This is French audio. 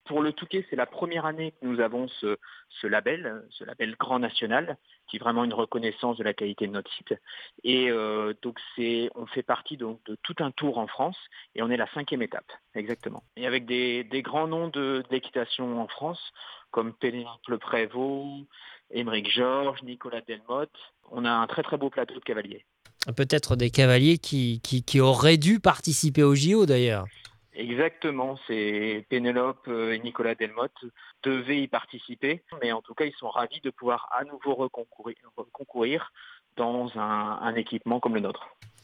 Pour le Touquet, c'est la première année que nous avons ce label grand national, qui est vraiment une reconnaissance de la qualité de notre site. Et donc on fait partie donc, de tout un tour en France, et on est la 5e étape, exactement. Et avec des grands noms de l'équitation en France, comme Pénélope Prévost, Émeric Georges, Nicolas Delmotte. On a un très très beau plateau de cavaliers. Peut-être des cavaliers qui auraient dû participer au JO d'ailleurs. Exactement, c'est Pénélope et Nicolas Delmotte devaient y participer, mais en tout cas ils sont ravis de pouvoir à nouveau reconcourir dans un équipement comme le nôtre.